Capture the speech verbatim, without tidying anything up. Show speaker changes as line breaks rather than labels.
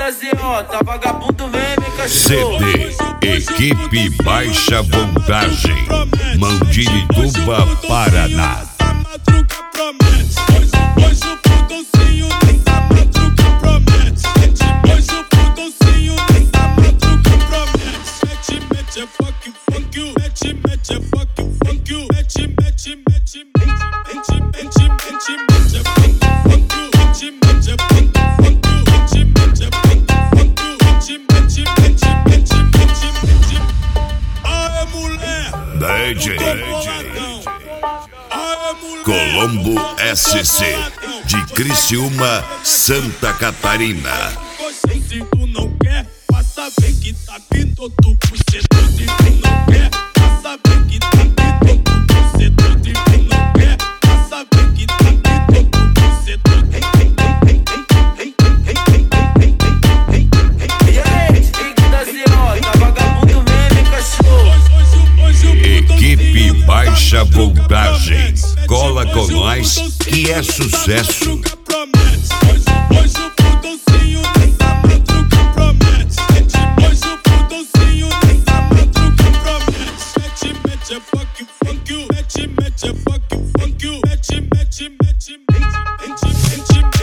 da Z O, tá vagabundo mesmo, cachorro.
C D, equipe baixa voltagem, Mandirituba, Paraná.
Hoje o pudãozinho nessa madruga promete. Hoje o pudãozinho nessa madruga promete. Mete, mete, é fuck, funk you. Mete, mete, é fuck, funk you. Mete, mete, mete, mete, mete, mete, mete, é fuck, funk you. Mete, mete, é fuck, funk you. Mete, mete, é fuck, funk you. Mete, mete, mete, mete, mete, mete. Aê, mulher!
D J Colombo S C, de Criciúma, Santa Catarina.
Se tu não quer, passa bem que tá vindo do bucetão. Se tu não quer, passa bem que tá vindo do bucetão. Se tu não quer, passa bem que tá vindo do bucetão.
E aí, equipe da Z O, tá vagabundo mesmo, cachorro.
Equipe baixa voltagem, cola com nós que é sucesso.
Hoje o pudãozinho nessa madruga promete. Hoje o pudãozinho nessa madruga promete. Mete, mete, é fuck, funk you. Mete, mete, é fuck, funk you. Mete, mete, mete, mete, mete, mete.